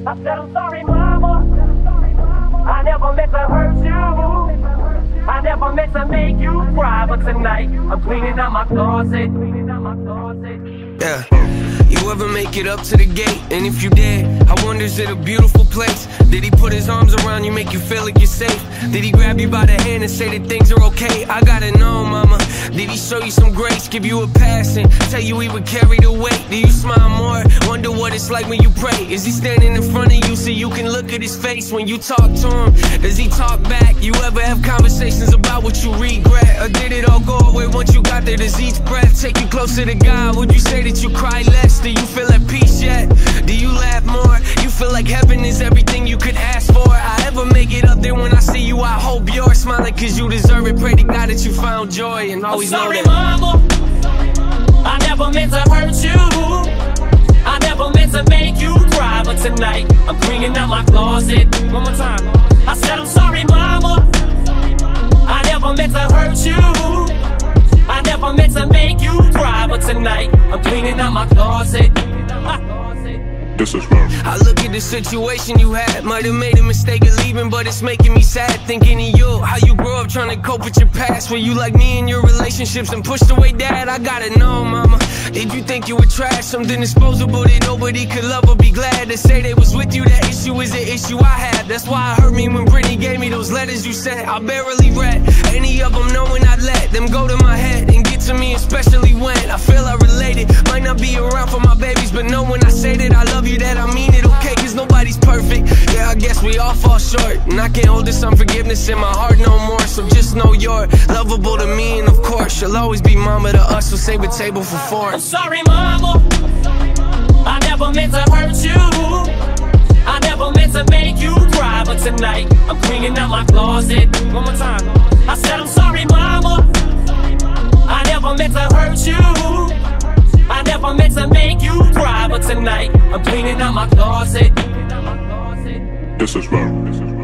I said I'm sorry, mama. I never meant to hurt you. I never meant to make you cry, but tonight I'm cleaning out my closet. Yeah. You ever make it up to the gate? And if you did, I wonder, is it a beautiful place? Did he put his arms around you, make you feel like you're safe? Did he grab you by the hand and say that things are okay? I gotta know, mama. Did he show you some grace, give you a pass and tell you he would carry the weight? Do you smile more? Wonder what it's like when you pray? Is he standing in front of you so you can look at his face when you talk to him? Does he talk back? You ever have conversations about what you regret? Or did it all go away once you got there? Does each breath take you closer to God? Would you say that you cry less? Do you feel at peace yet? Do you laugh more? You feel like heaven is everything you could ask for? I ever make it up there when I see you? I hope you're smiling cause you deserve it. Pray to God that you found joy and always know that. I'm sorry, mama. I never meant to hurt you. I never meant to make you cry, but tonight I'm cleaning out my closet. One more time. I said I'm sorry, mama. I never meant to hurt you. I never meant to make you cry, but tonight I'm cleaning out my closet. This is love. I look at the situation you had. Might have made a mistake of leaving, but it's making me sad thinking of you. How you grew up trying to cope with your past. Were you like me in your relationships and pushed away dad? I gotta know, mama. Did you think you were trash? Something disposable that nobody could love or be glad to say they was with you? That issue is the issue I had. That's why it hurt me when Brittany gave me those letters you sent. I barely read any of them, knowing I'd let them go to my head and get to me, especially when I feel I related. Might not be around for my babies, but know when I say that I love you, that I mean it, okay? Cause nobody's perfect. Yeah, I guess we all fall short, and I can't hold this unforgiveness in my heart no more. So just know you're lovable to me, and of course you'll always be mama to us, so save a table for four. I'm sorry, mama. I never meant to hurt you. I never meant to make you cry, but tonight I'm cleaning out my closet. One more time. I said I'm sorry, mama. I never meant to hurt you. I never meant to make you cry, but tonight I'm cleaning out my closet. This is love.